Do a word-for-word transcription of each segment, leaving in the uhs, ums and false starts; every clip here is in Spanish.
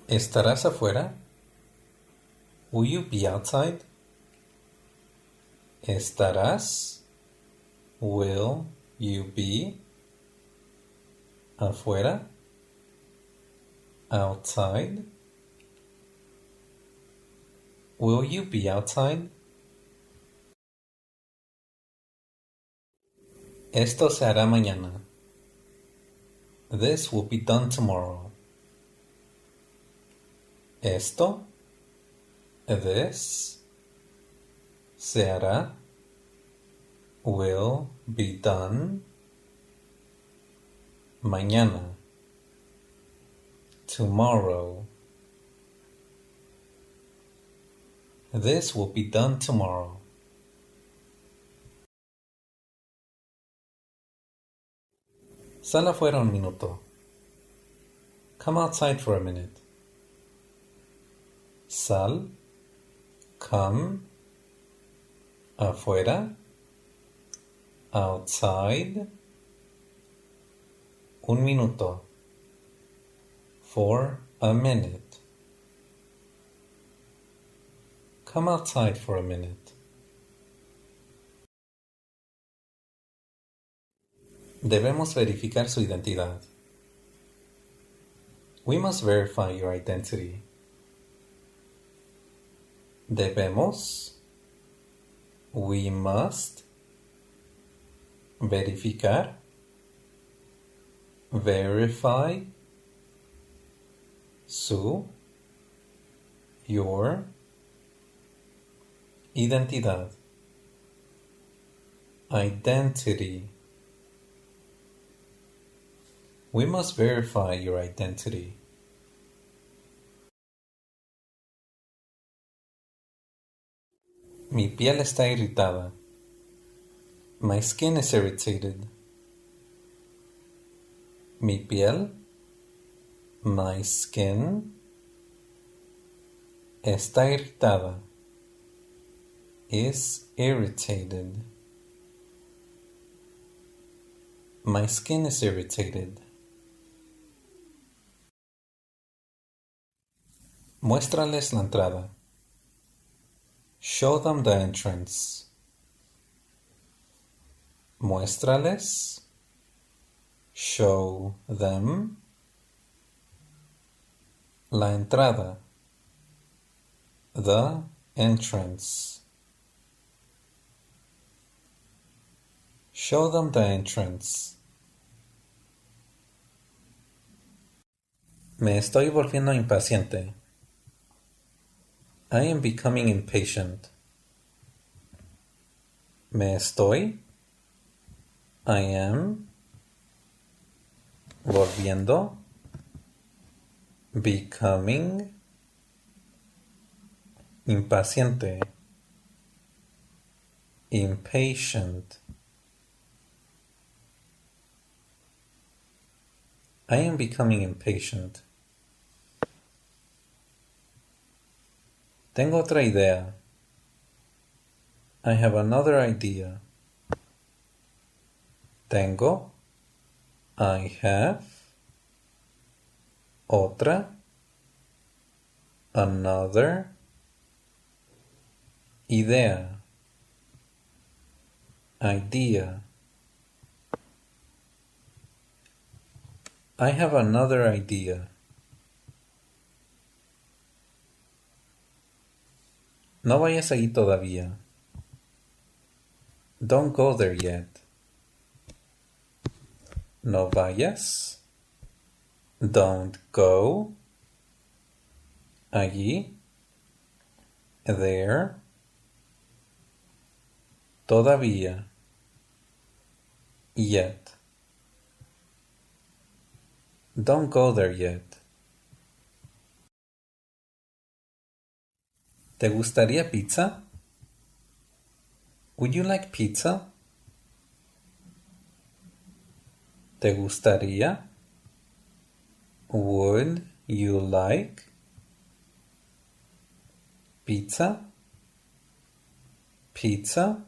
¿Estarás afuera? Will you be outside? ¿Estarás? Will you be? Afuera? Outside? Will you be outside? Esto se hará mañana. This will be done tomorrow. Esto, this, se hará, will be done, mañana, tomorrow. This will be done tomorrow. Sal afuera un minuto. Come outside for a minute. Sal, come, afuera, outside, un minuto, for a minute. Come outside for a minute. Debemos verificar su identidad. We must verify your identity. Debemos, we must, verificar, verify, su, your, identidad, identity. We must verify your identity. Mi piel está irritada. My skin is irritated. Mi piel, my skin, está irritada. Is irritated. My skin is irritated. Muéstrales la entrada. Show them the entrance. Muéstrales. Show them. La entrada. The entrance. Show them the entrance. Me estoy volviendo impaciente. I am becoming impatient. Me estoy. I am. Volviendo. Becoming. Impaciente. Impatient. I am becoming impatient. Tengo otra idea. I have another idea. Tengo. I have. Otra. Another. Idea. Idea. I have another idea. No vayas ahí todavía. Don't go there yet. No vayas. Don't go. Allí. There. Todavía. Yet. Don't go there yet. ¿Te gustaría pizza? Would you like pizza? ¿Te gustaría? Would you like pizza? Pizza?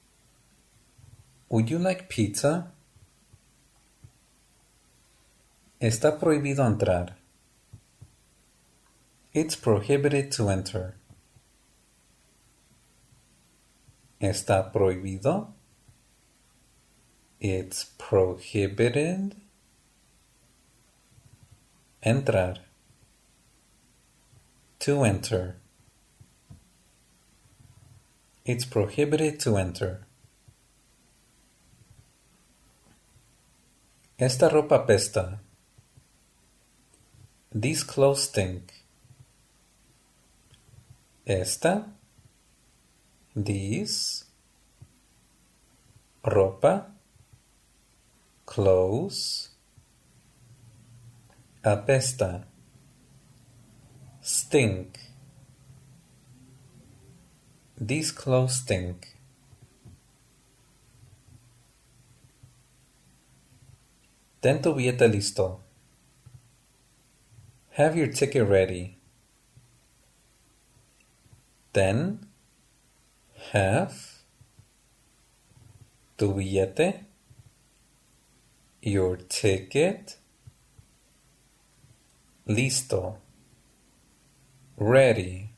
Would you like pizza? Está prohibido entrar. It's prohibited to enter. Está prohibido. It's prohibited. Entrar. To enter. It's prohibited to enter. Esta ropa apesta. These clothes stink. Esta. These. Ropa. Clothes. Apesta. Stink. These clothes stink. Ten tu billete listo. Have your ticket ready. Ten. Have. Tu billete. Your ticket. Listo. Ready.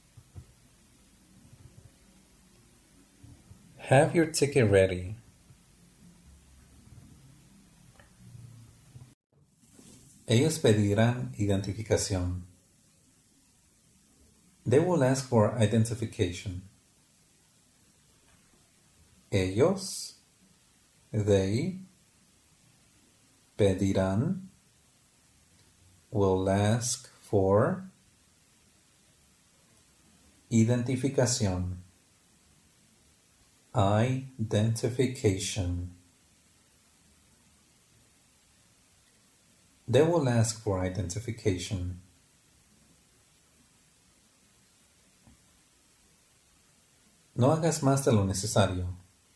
Have your ticket ready. Ellos pedirán identificación. They will ask for identification. Ellos, they, pedirán, will ask for identificación. Identification. They will ask for identification. No hagas más de lo necesario.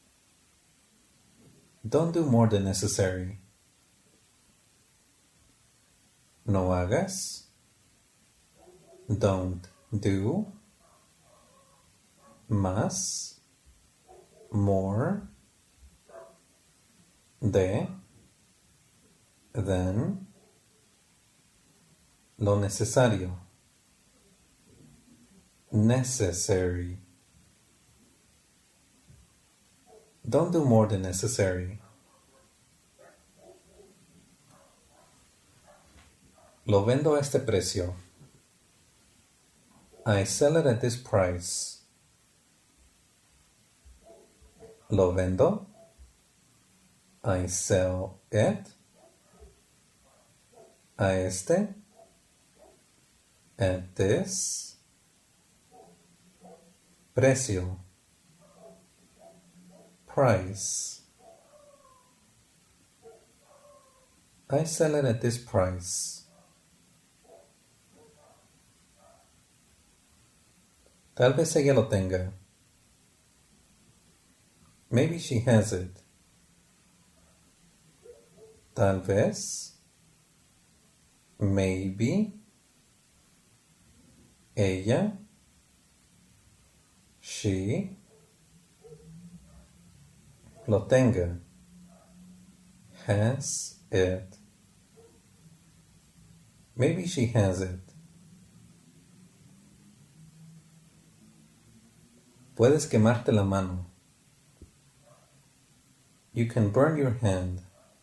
Don't do more than necessary. No hagas. Don't do. Más. More. De. Than. Lo necesario. Necessary. Don't do more than necessary. Lo vendo a este precio. I sell it at this price. Lo vendo. I sell it. A este. At this. Precio. Price. I sell it at this price. Tal vez ella lo tenga. Maybe she has it. Tal vez. Maybe. Ella. She. Lo tenga. Has it. Maybe she has it. Puedes quemarte la mano. You can burn your hand.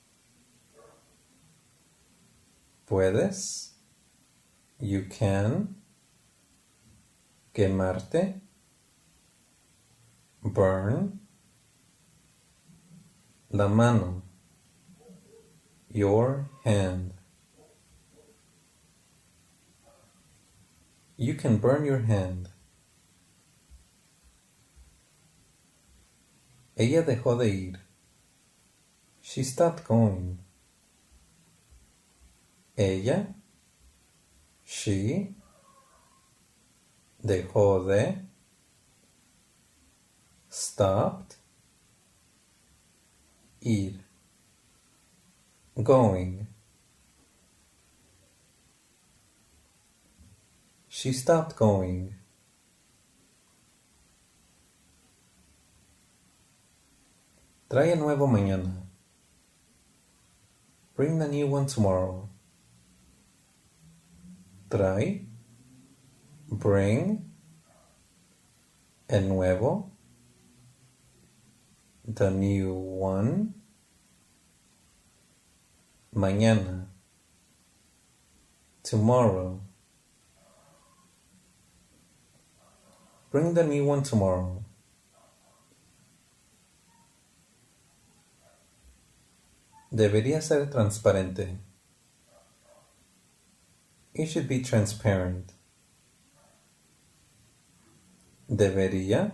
Puedes. You can. Quemarte. Burn. La mano. Your hand. You can burn your hand. Ella dejó de ir. She stopped going. Ella. She. Dejó de. Stopped. Ir. Going. She stopped going. Trae el nuevo mañana. Bring the new one tomorrow. trae, bring, el nuevo, the new one, mañana, tomorrow. Bring the new one tomorrow. Debería ser transparente. It should be transparent. Debería.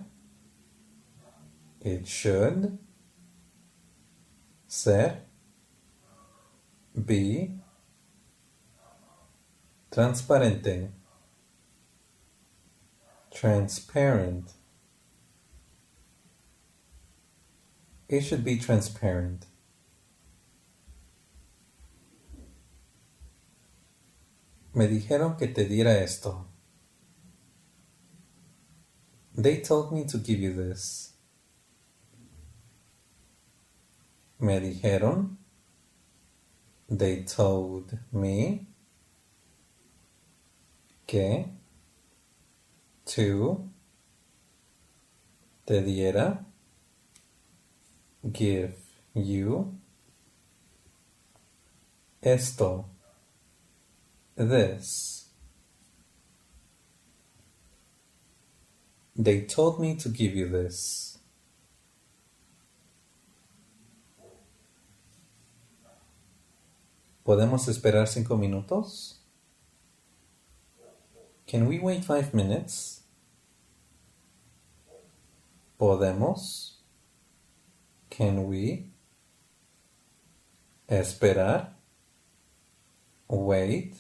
It should. Ser. Be. Transparente. Transparent. It should be transparent. Me dijeron que te diera esto. They told me to give you this. Me dijeron. They told me que to te diera, give you esto, this. They told me to give you this. ¿Podemos esperar cinco minutos? Can we wait five minutes? ¿Podemos? Can we? Esperar. Wait.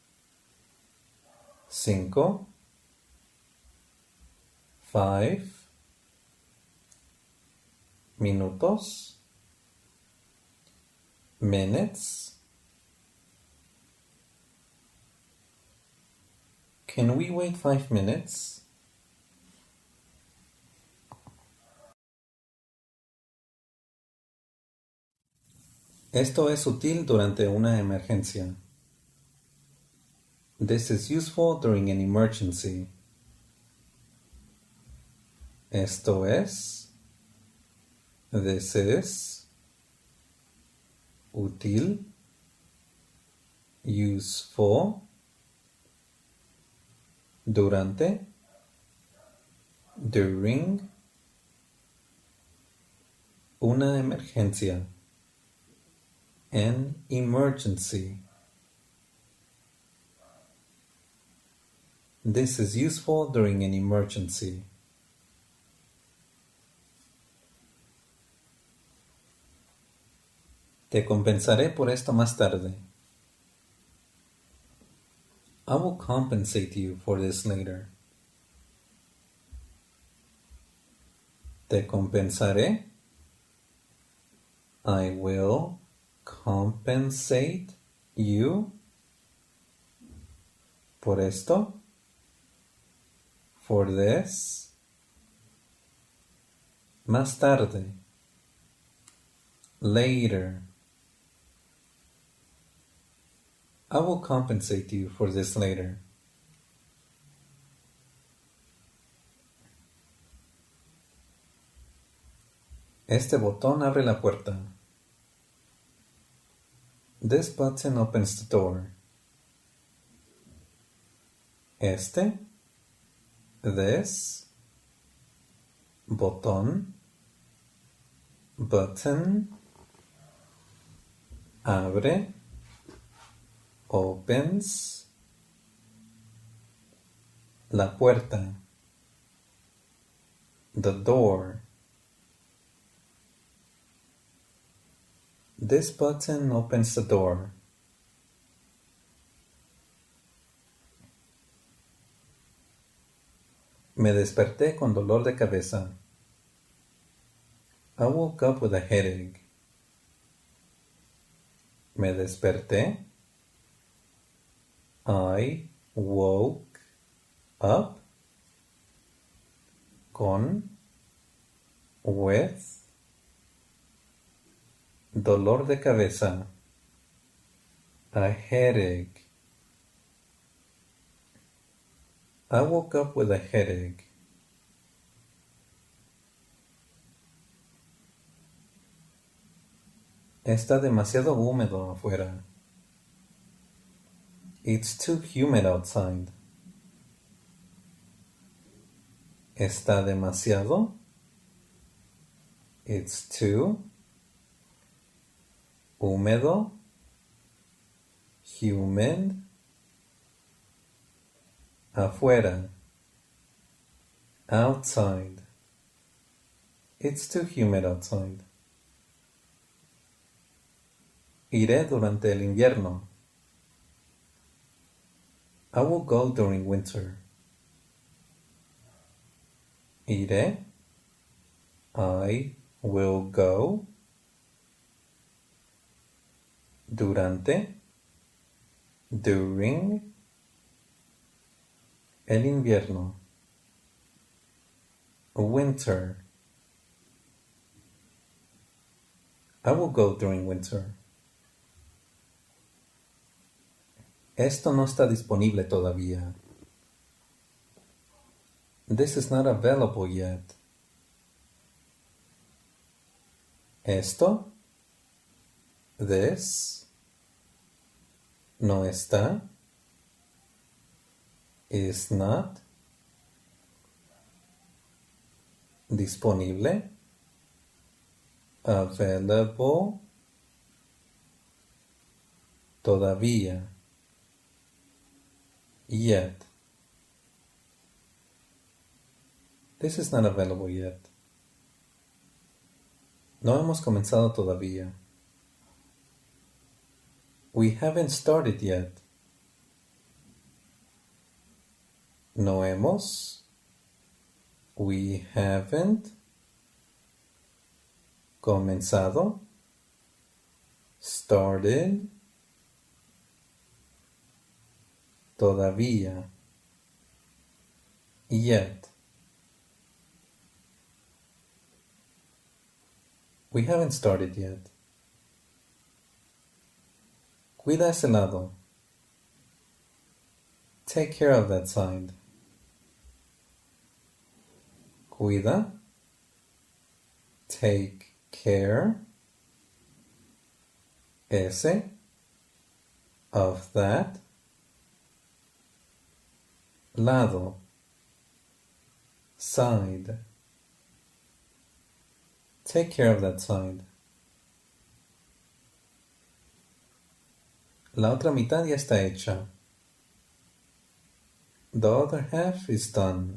Cinco. Five. Minutos. Minutes. Can we wait five minutes? Esto es útil durante una emergencia. This is useful during an emergency. Esto es. This is. Útil. Useful. Durante. During. Una emergencia. An emergency. This is useful during an emergency. Te compensaré por esto más tarde. I will compensate you for this later. Te compensaré. I will compensate you por esto. For this. Más tarde. Later. I will compensate you for this later. Este botón abre la puerta. This button opens the door. Este. This. Botón. Button. Abre. Opens. La puerta. The door. This button opens the door. Me desperté con dolor de cabeza. I woke up with a headache. Me desperté. I woke up con, with, dolor de cabeza, a headache. I woke up with a headache. Está demasiado húmedo afuera. It's too humid outside. Está demasiado. It's too. Húmedo. Humid. Afuera. Outside. It's too humid outside. Iré durante el invierno. I will go during winter. Iré. I will go. Durante. During. El invierno. Winter. I will go during winter. Esto no está disponible todavía. This is not available yet. Esto. This. No está. Is not. Disponible. Available. Todavía. Yet. This is not available yet. No hemos comenzado todavía. We haven't started yet. No hemos. We haven't. Comenzado. Started. Todavía. Yet. We haven't started yet. Cuida ese lado. Take care of that side. Cuida. Take care. Ese. Of that. Lado. Side. Take care of that side. La otra mitad ya está hecha. The other half is done.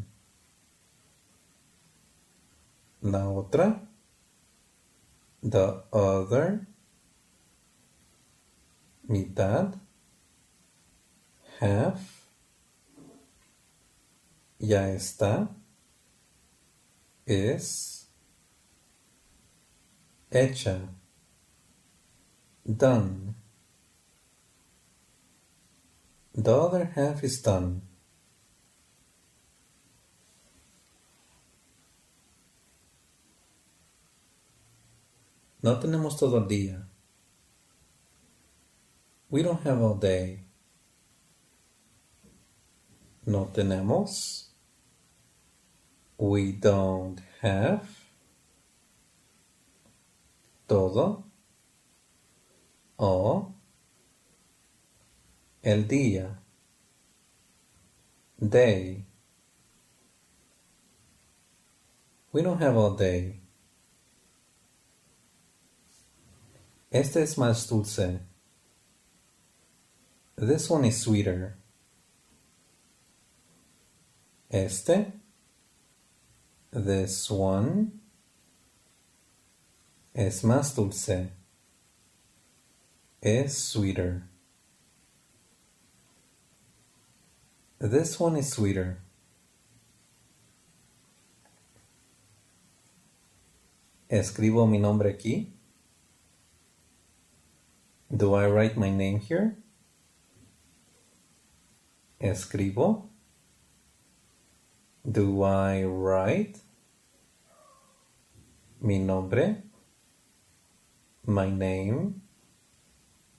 La otra. The other. Mitad. Half. Ya está. Es. Hecha. Done. The other half is done. No tenemos todo el día. We don't have all day. No tenemos. We don't have. Todo. O. El día. Day. We don't have all day. Este es más dulce. This one is sweeter. Este. This one. Es más dulce. Es sweeter. This one is sweeter. ¿Escribo mi nombre aquí? Do I write my name here? Escribo. Do I write mi nombre? My name.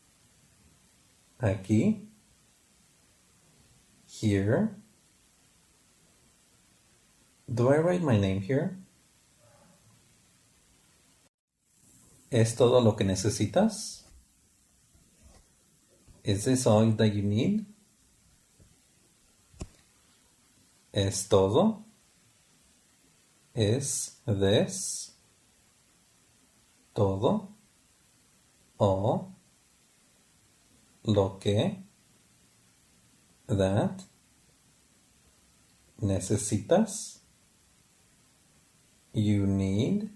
Aquí. Here. Do I write my name here? ¿Es todo lo que necesitas? Is this all that you need? ¿Es todo? Is this todo? O lo que that necesitas? You need?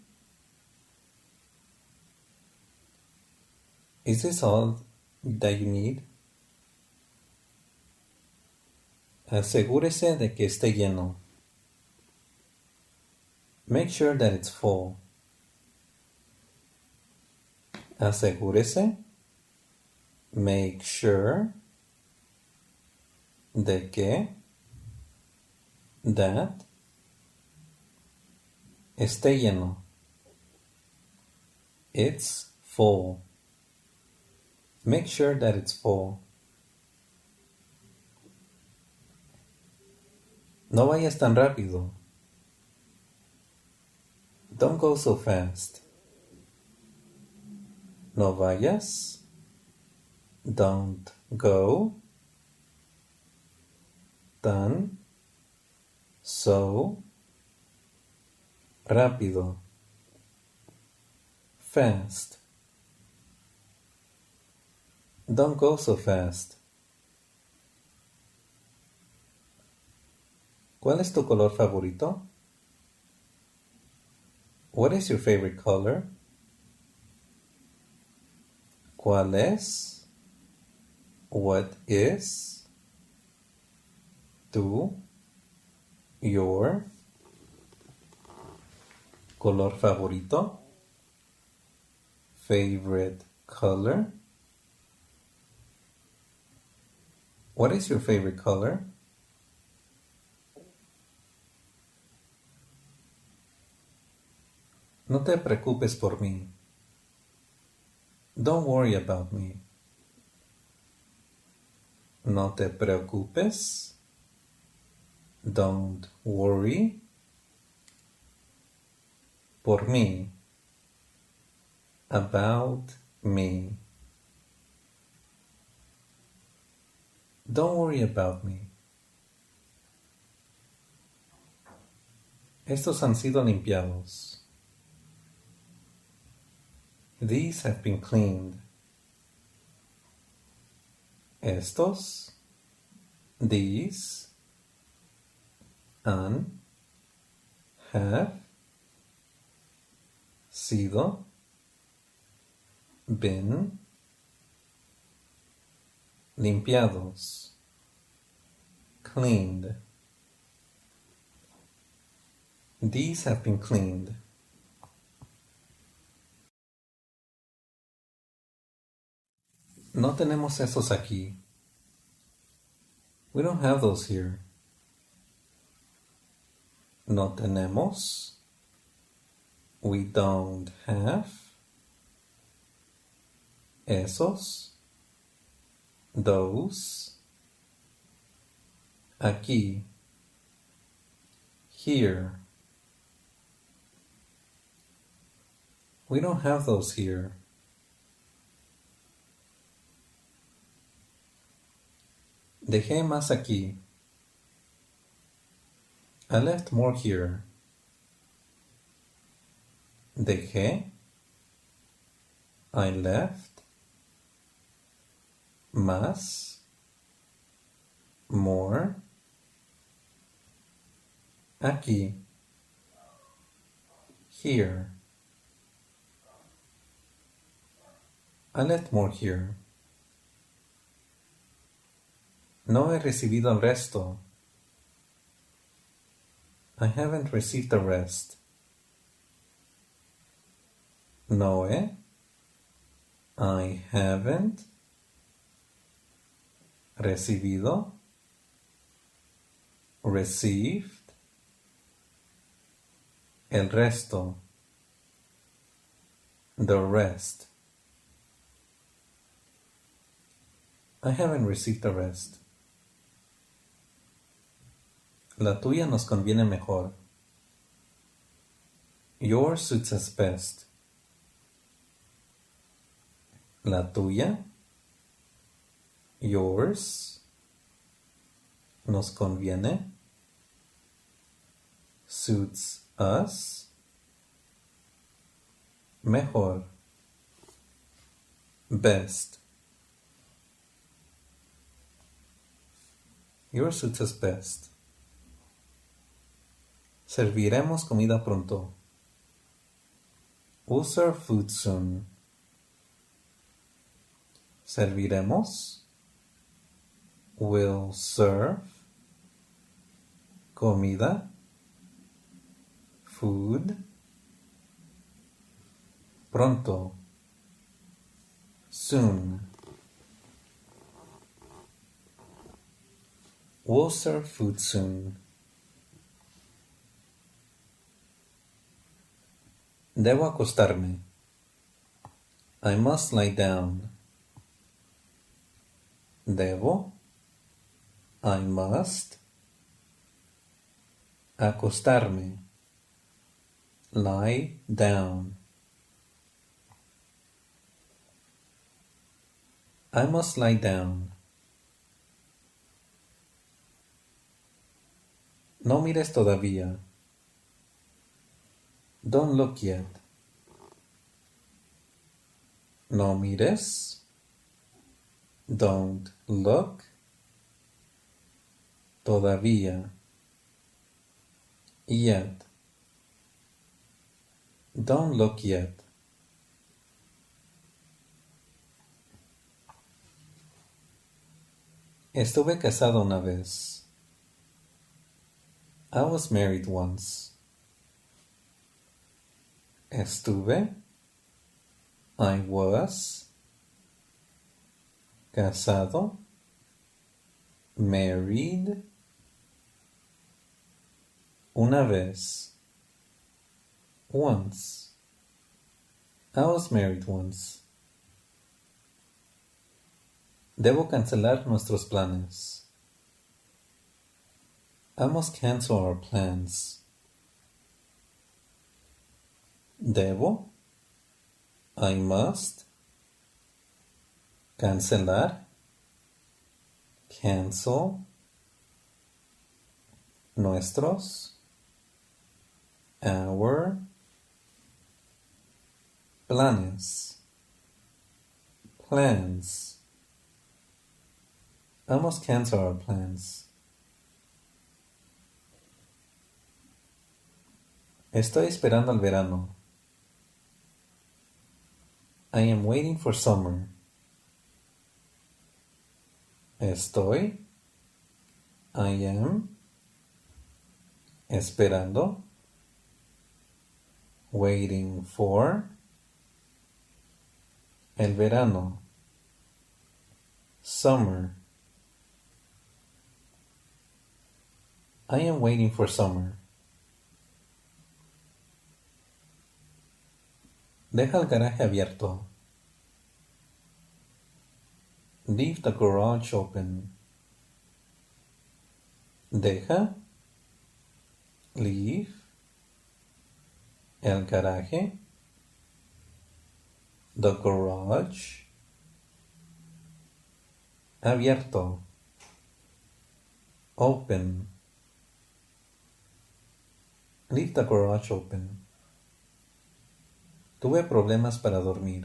Is this all that you need? Asegúrese de que esté lleno. Make sure that it's full. Asegúrese. Make sure de que that esté lleno. It's full. Make sure that it's full. No vayas tan rápido. Don't go so fast. No vayas. Don't go. Tan. So. Rápido. Fast. Don't go so fast. ¿Cuál es tu color favorito? What is your favorite color? ¿Cuál es? What is? Tu? Your? Color favorito? Favorite color? What is your favorite color? No te preocupes por mí. Don't worry about me. No te preocupes. Don't worry. Por mí. About me. Don't worry about me. Estos han sido limpiados. These have been cleaned. Estos, these, han, have, sido, been, limpiados, cleaned. These have been cleaned. No tenemos esos aquí. We don't have those here. No tenemos. We don't have. Esos. Those. Aquí. Here. We don't have those here. Dejé más aquí. I left more here. Dejé. I left. Más. More. Aquí. Here. I left more here. No he recibido el resto. I haven't received the rest. No he. I haven't. Recibido. Received. El resto. The rest. I haven't received the rest. La tuya nos conviene mejor. Yours suits us best. La tuya. Yours. Nos conviene. Suits us. Mejor. Best. Yours suits us best. Serviremos comida pronto. We'll serve food soon. Serviremos. Will serve. Comida. Food. Pronto. Soon. We'll serve food soon. Debo acostarme. I must lie down. Debo. I must. Acostarme. Lie down. I must lie down. No mires todavía. Don't look yet. No mires. Don't look. Todavía. Yet. Don't look yet. Estuve casado una vez. I was married once. Estuve. I was. Casado. Married. Una vez. Once. I was married once. Debo cancelar nuestros planes. I must cancel our plans. Debo. I must. Cancelar. Cancel. Nuestros. Our. Planes. Plans. I must cancel our plans. Estoy esperando el verano. I am waiting for summer. Estoy. I am. Esperando. Waiting for. El verano. Summer. I am waiting for summer. Deja el garaje abierto. Leave the garage open. Deja. Leave. El garaje. The garage. Abierto. Open. Leave the garage open. Tuve problemas para dormir.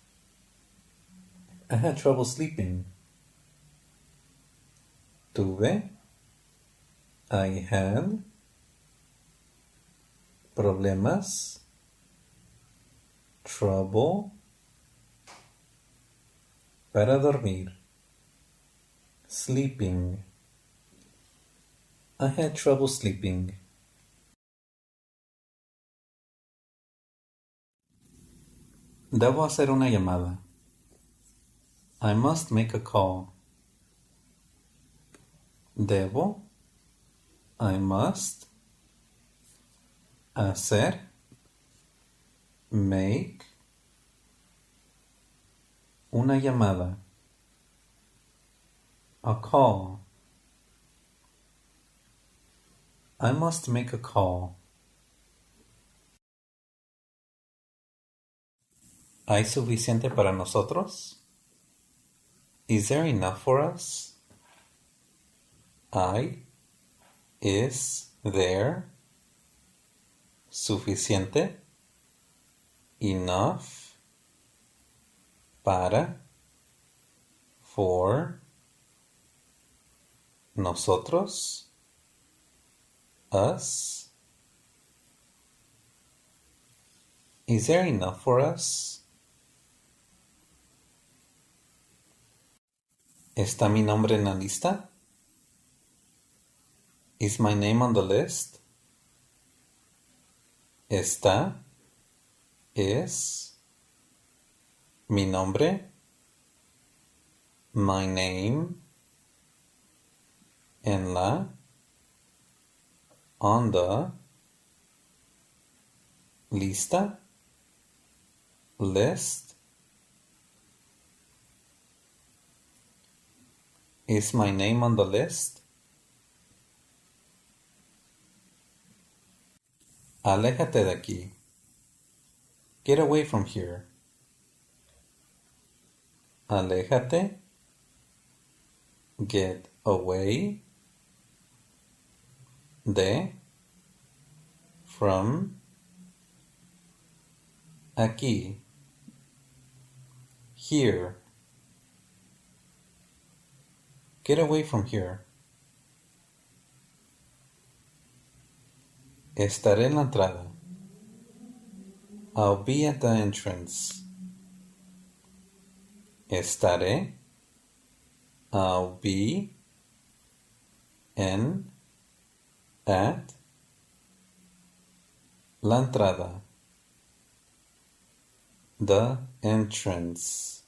I had trouble sleeping. Tuve. I had. Problemas. Trouble. Para dormir. Sleeping. I had trouble sleeping. Debo hacer una llamada. I must make a call. Debo. I must. Hacer. Make. Una llamada. A call. I must make a call. ¿Hay suficiente para nosotros? Is there enough for us? ¿Hay? Is there? Suficiente? Enough? Para? For? Nosotros? Us? Is there enough for us? ¿Está mi nombre en la lista? Is my name on the list? ¿Está? Is? Mi nombre? My name? En la? On the? Lista? List? Is my name on the list? Aléjate de aquí. Get away from here. Aléjate. Get away. De. From. Aquí. Here. Get away from here. Estaré en la entrada. I'll be at the entrance. Estaré. I'll be. En. At. La entrada. The entrance.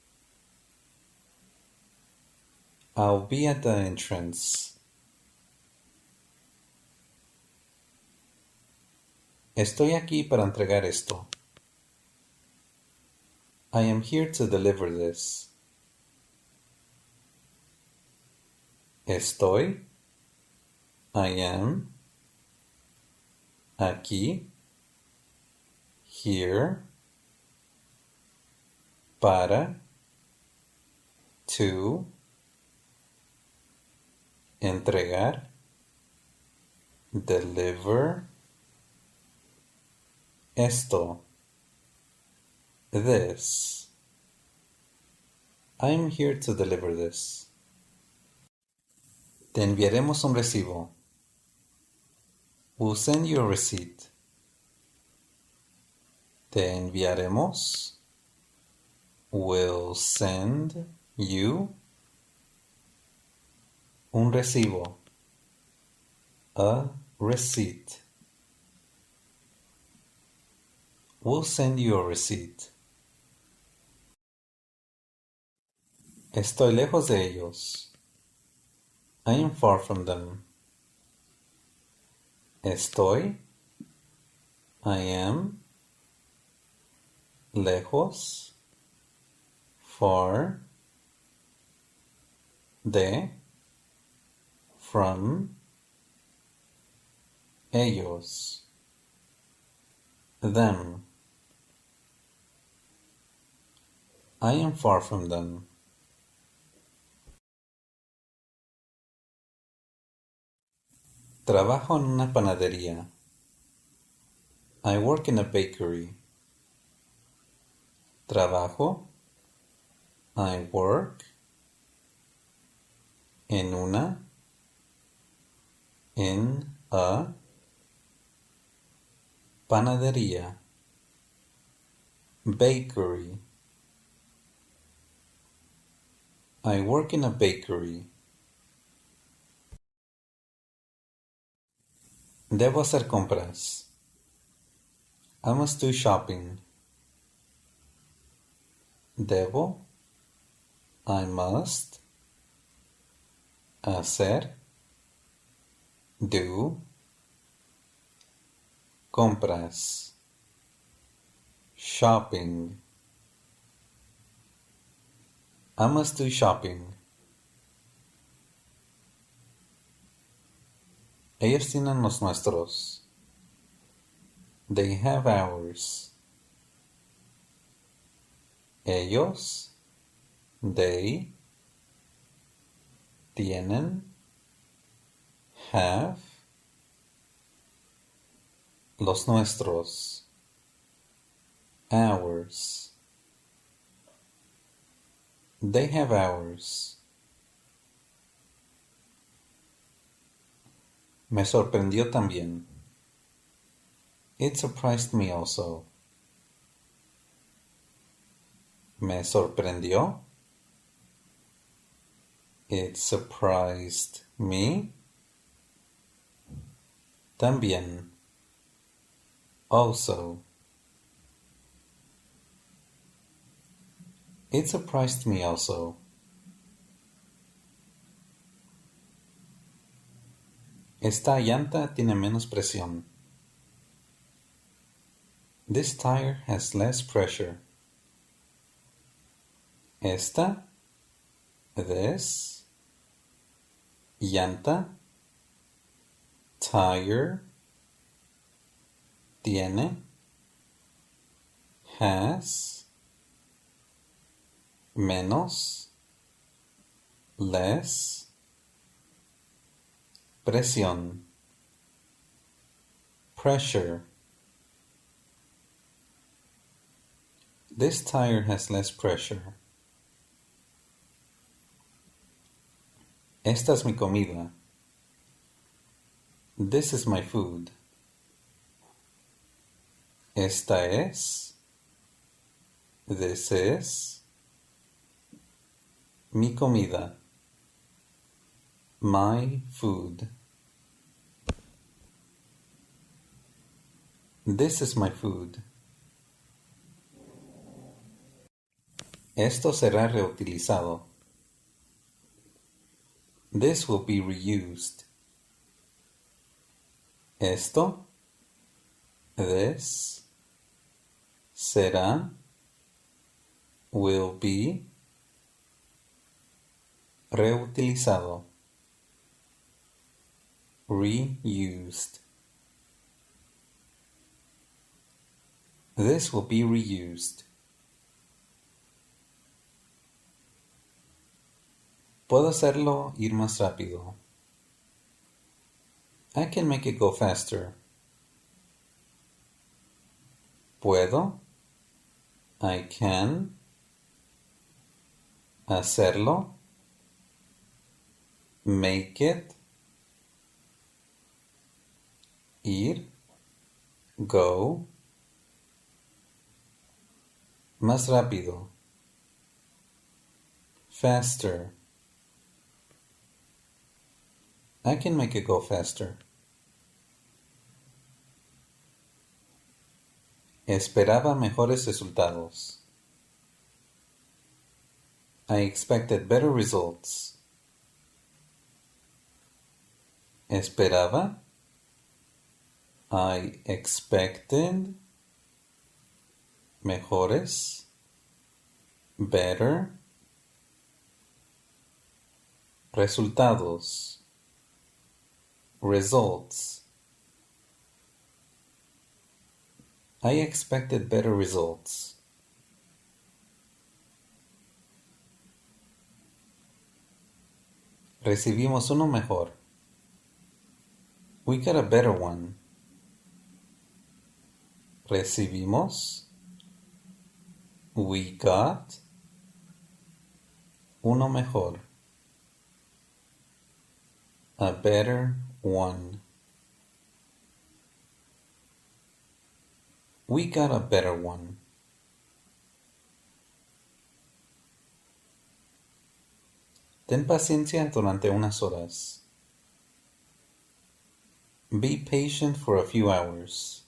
I'll be at the entrance. Estoy aquí para entregar esto. I am here to deliver this. Estoy. I am. Aquí. Here. Para. To. Entregar. Deliver. Esto. This. I am here to deliver this. Te enviaremos un recibo. We'll send you a receipt. Te enviaremos. We'll send you un recibo. A receipt. We'll send you a receipt. Estoy lejos de ellos. I am far from them. Estoy. I am. Lejos. Far. De. From. Ellos. Them. I am far from them. Trabajo en una panadería. I work in a bakery. Trabajo. I work. En una. In a. Panadería. Bakery. I work in a bakery. Debo hacer compras. I must do shopping. Debo. I must. Hacer. Do. Compras. Shopping. I must do shopping. Ellos tienen los nuestros. They have ours. ellos, they, tienen, have, los nuestros, ours, they have ours. Me sorprendió también. It surprised me also. Me sorprendió. It surprised me. También. Also. It surprised me also. Esta llanta tiene menos presión. This tire has less pressure. Esta, this, llanta, tire, tiene, has, menos, less, presión, pressure. This tire has less pressure. Esta es mi comida. This is my food. Esta es, this is, mi comida, my food. This is my food. Esto será reutilizado. This will be reused. Esto, this, será, will be, reutilizado, reused. This will be reused. Puedo hacerlo ir más rápido. I can make it go faster. Puedo, I can, hacerlo, make it, ir, go, más rápido, faster. I can make it go faster. Esperaba mejores resultados. I expected better results. Esperaba. I expected mejores, better, resultados, results. I expected better results. Recibimos uno mejor. We got a better one. Recibimos. We got. Uno mejor. A better one. We got a better one. Ten paciencia durante unas horas. Be patient for a few hours.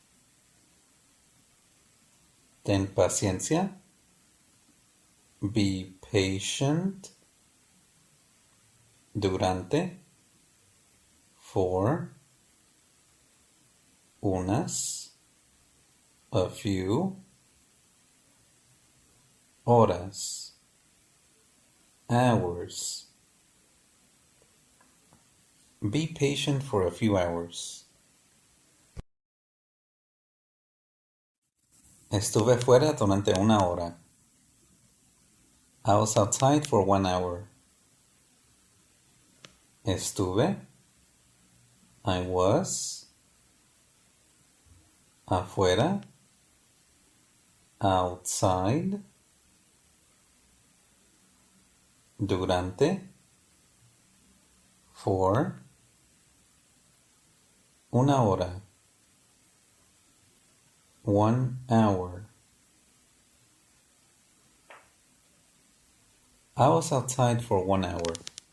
Ten paciencia. Be patient. Durante. For. Unas. A few. Horas. Hours. Be patient for a few hours. Estuve fuera durante una hora. I was outside for one hour. Estuve. I was. Afuera. Outside. Durante. For. Una hora. One hour. I was outside for one hour.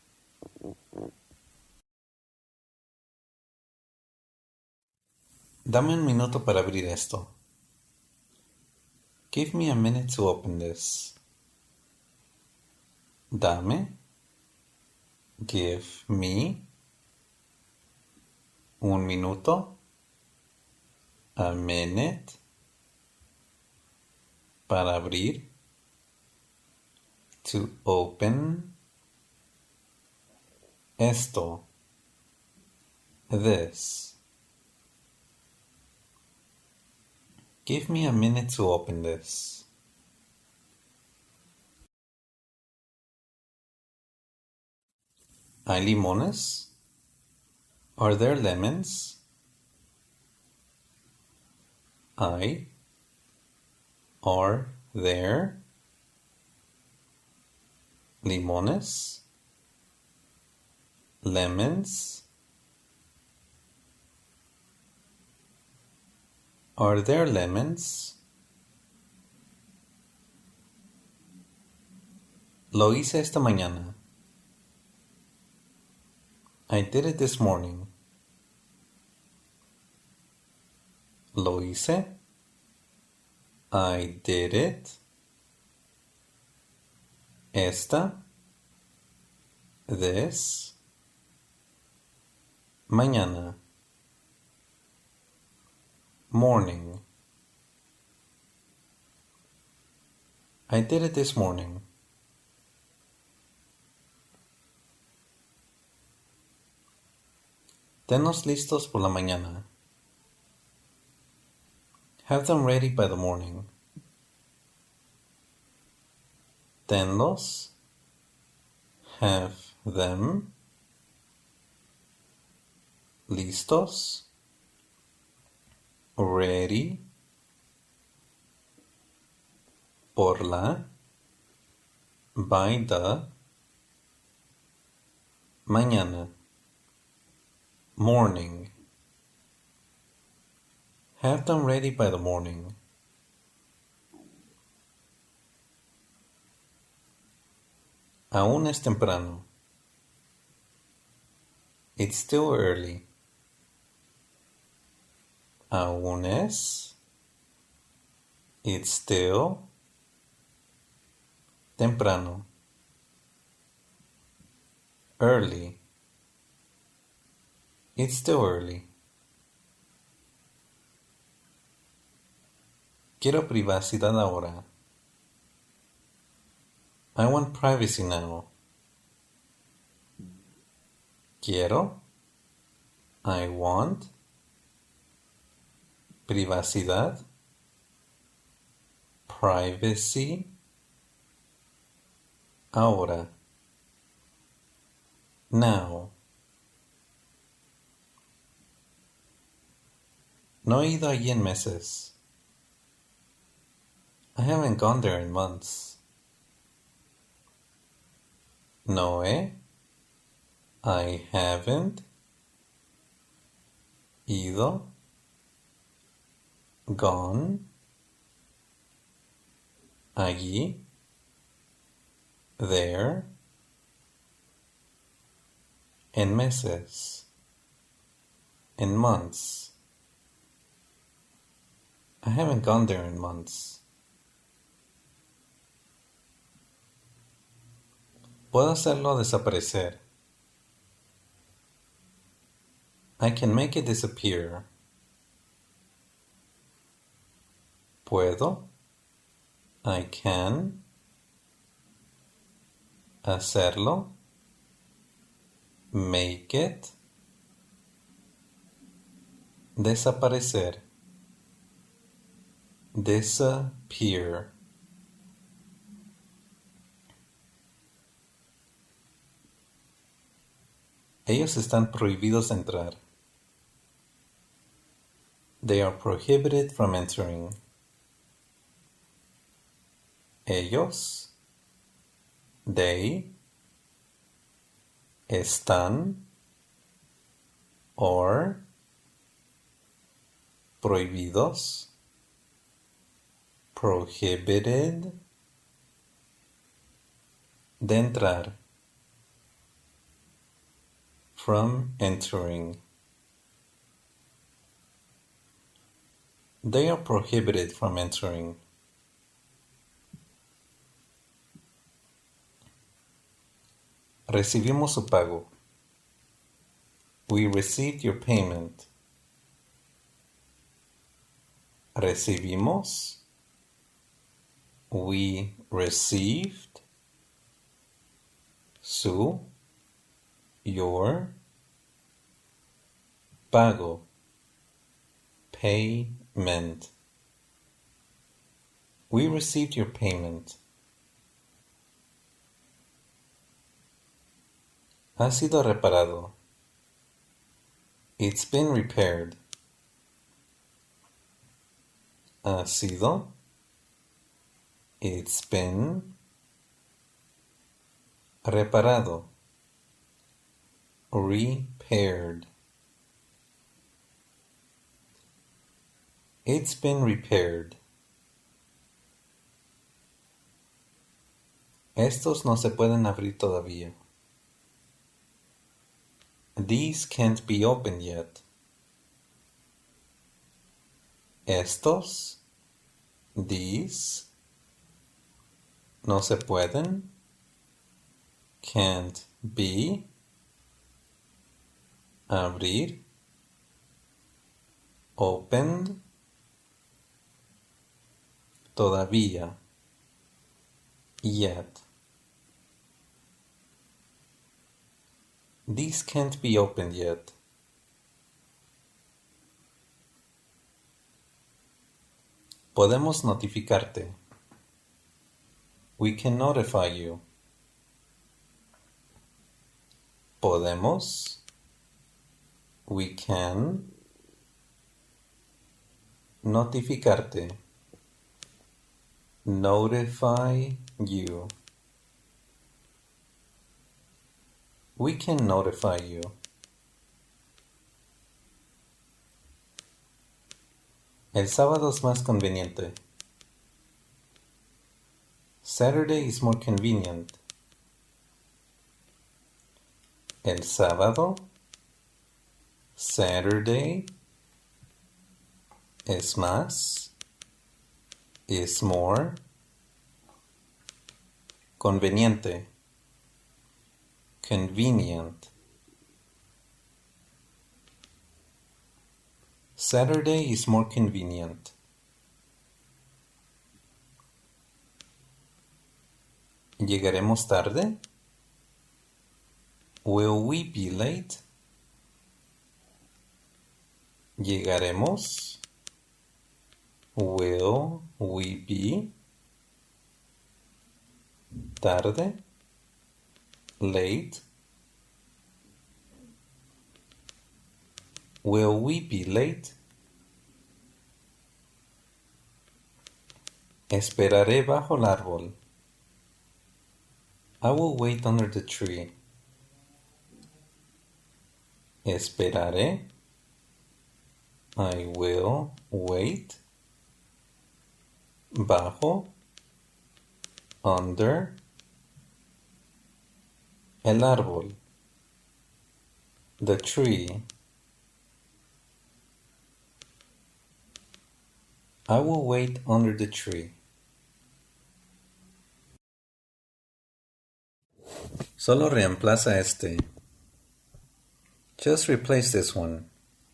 Dame un minuto para abrir esto. Give me a minute to open this. Dame. Give me. Un minuto. A minute. Para abrir. To open. Esto. This. Give me a minute to open this. ¿Hay limones? Are there lemons? ¿Hay? Are there? Limones? Lemons? Are there lemons? Lo hice esta mañana. I did it this morning. Lo hice. I did it. Esta. This. Mañana. Morning. I did it this morning. Tenlos listos por la mañana. Have them ready by the morning. Tenlos. Have them. Listos. Ready. Por la. By the. Mañana. Morning. Have them ready by the morning. Aún es temprano. It's still early. Aún es. It's still. Temprano. Early. It's still early. Quiero privacidad ahora. I want privacy now. Quiero. I want. Privacidad. Privacy. Ahora. Now. No he ido allí en meses. I haven't gone there in months. No he. I haven't. Ido. Gone. Allí. There. En meses. In months. I haven't gone there in months. Puedo hacerlo desaparecer. I can make it disappear. Puedo. I can. Hacerlo. Make it. Desaparecer. Disappear. Ellos están prohibidos de entrar. They are prohibited from entering. Ellos, they, están, or, prohibidos, prohibited, de entrar, from entering. They are prohibited from entering. Recibimos su pago. We received your payment. Recibimos. We received. Su. Your. Pago. Payment. We received your payment. Ha sido reparado. It's been repaired. Ha sido. It's been. Reparado. Repaired. It's been repaired. Estos no se pueden abrir todavía. These can't be opened yet. Estos, these, no se pueden, can't be, abrir, opened, todavía, yet. These can't be opened yet. Podemos notificarte. We can notify you. Podemos. We can. Notificarte. Notify you. We can notify you. El sábado es más conveniente. Saturday is more convenient. El sábado. Saturday. Es más. Is more. Conveniente. Convenient. Saturday is more convenient. ¿Llegaremos tarde? Will we be late? ¿Llegaremos? Will we be tarde? Late? Will we be late? Esperaré bajo el árbol. I will wait under the tree. Esperaré. I will wait. Bajo. Under. El árbol. The tree. I will wait under the tree. Solo reemplaza este. Just replace this one.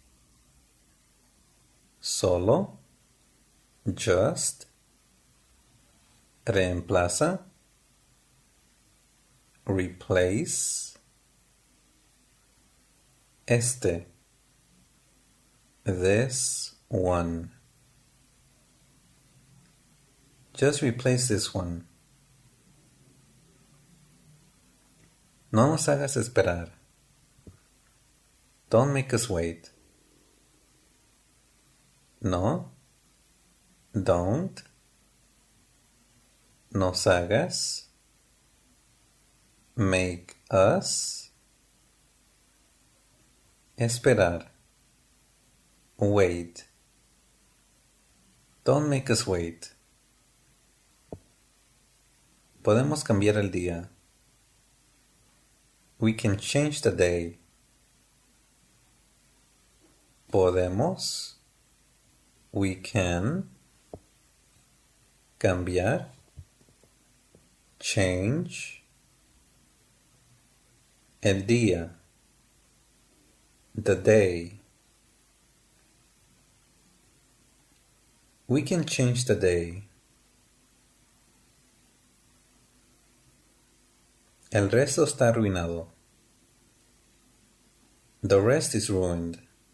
Solo. Just. Reemplaza. Replace. Este. This one. Just replace this one. No nos hagas esperar. Don't make us wait. No. Don't. Nos hagas. Make us. Esperar. Wait. Don't make us wait. Podemos cambiar el día. We can change the day. Podemos. We can. Cambiar. Change. El día. The day. We can change the day. El resto está arruinado. The rest is ruined.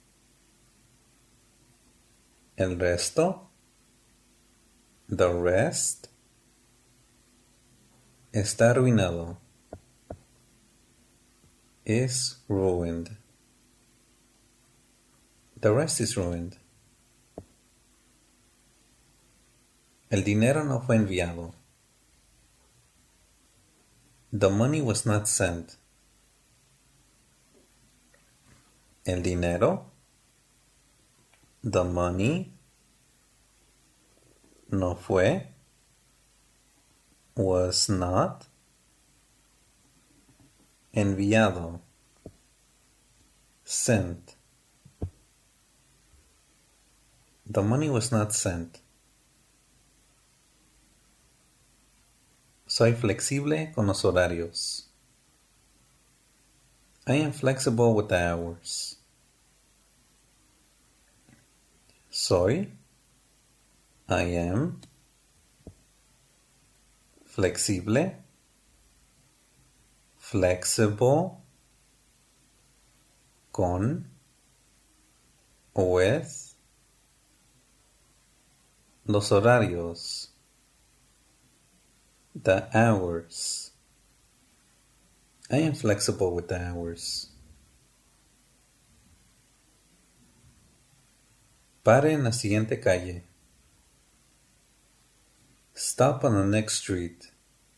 El resto. The rest. Está arruinado. Is ruined. The rest is ruined. El dinero no fue enviado. The money was not sent. El dinero. The money. No fue. Was not. Enviado. Sent. The money was not sent. Soy flexible con los horarios. I am flexible with the hours. Soy. I am. Flexible. Flexible. Con. With. Los horarios. The hours. I am flexible with the hours. Pare en la siguiente calle. Stop on the next street.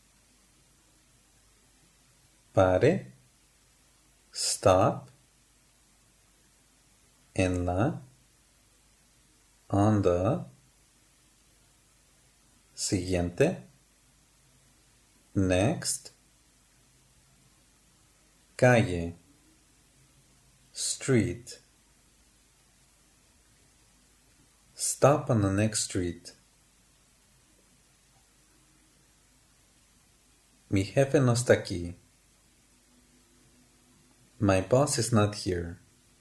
Pare. Stop. En la. On the. Siguiente. Next. Calle. Street. Stop on the next street. Mi jefe no está aquí. My boss is not here.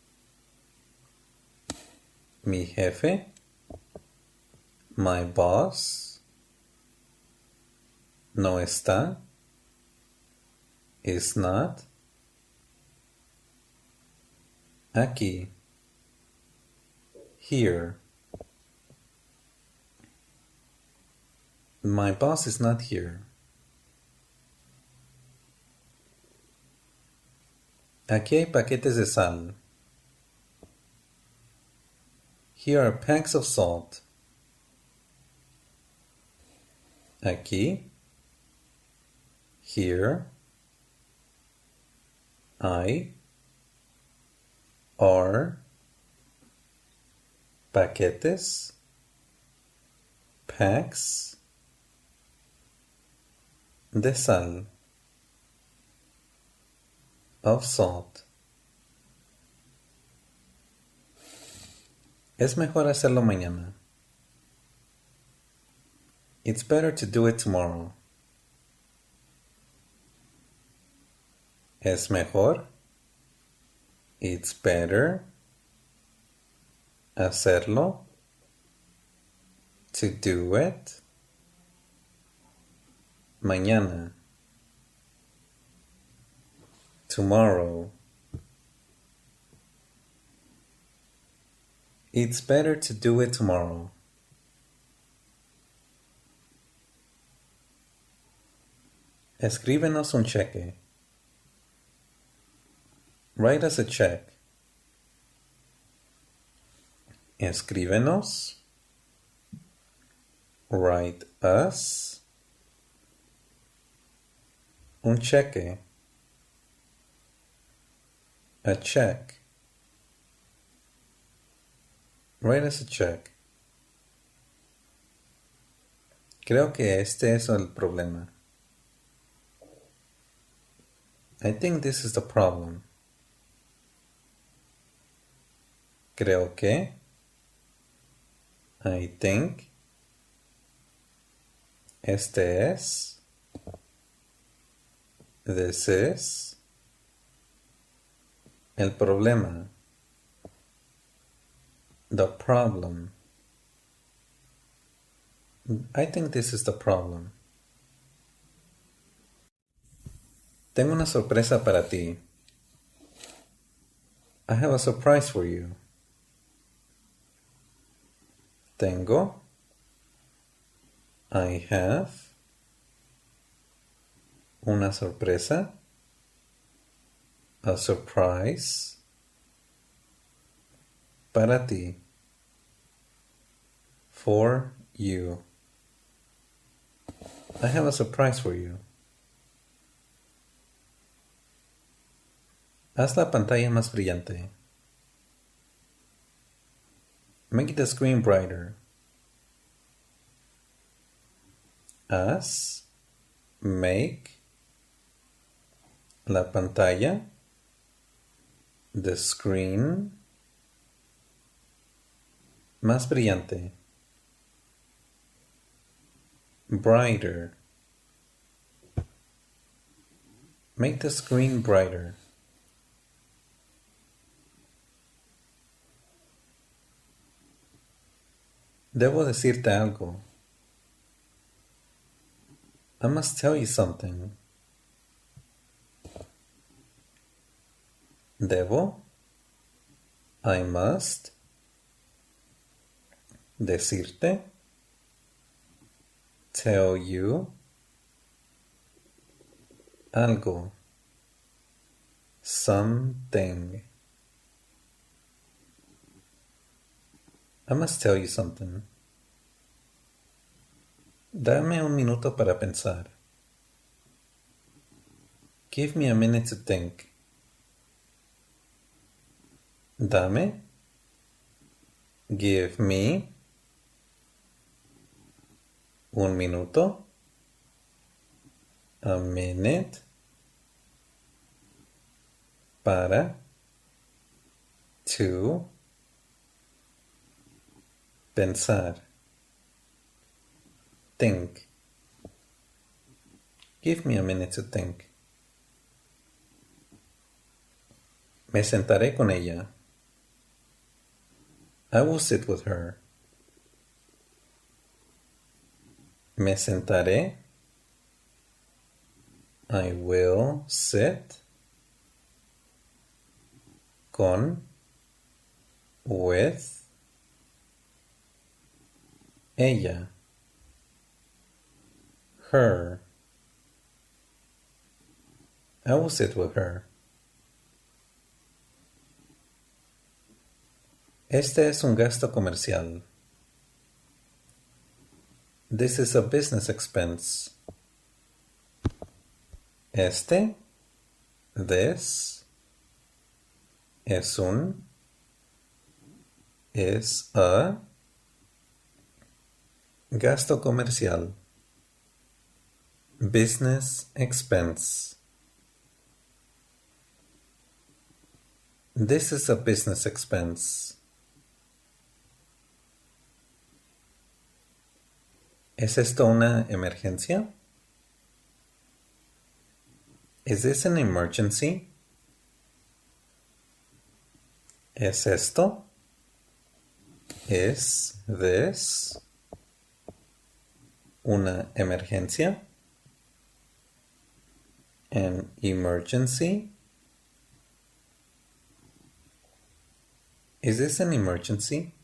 Mi jefe. My boss. No está. Is not. Aquí. Here. My boss is not here. Aquí hay paquetes de sal. Here are packs of salt. Aquí. Here. I. Are. Paquetes. Packs. De sal. Of salt. Es mejor hacerlo mañana. It's better to do it tomorrow. Es mejor. It's better. Hacerlo. To do it. Mañana. Tomorrow. It's better to do it tomorrow. Escríbenos un cheque. Write us a check. Escríbenos. Write us. Un cheque. A check. Write us a check. Creo que este es el problema. I think this is the problem. Creo que. I think. Este es. This is. El problema. The problem. I think this is the problem. Tengo una sorpresa para ti. I have a surprise for you. Tengo. I have. Una sorpresa. A surprise. Para ti. For you. I have a surprise for you. Haz la pantalla más brillante. Make the screen brighter. Haz. Make. La pantalla. The screen. Más brillante. Brighter. Make the screen brighter. Debo decirte algo. I must tell you something. Debo. I must. Decirte. Tell you. Algo. Something. I must tell you something. Dame un minuto para pensar. Give me a minute to think. Dame. Give me. Un minuto. A minute. Para. To. Pensar. Think. Give me a minute to think. Me sentaré con ella. I will sit with her. Me sentaré. I will sit. Con. With. Ella. Her. I will sit with her. Este es un gasto comercial. This is a business expense. Este. This. Es un. Es a. Gasto comercial. Business expense. This is a business expense. ¿Es esto una emergencia? Is this an emergency? ¿Es esto? Is this una emergencia? An emergency? Is this an emergency?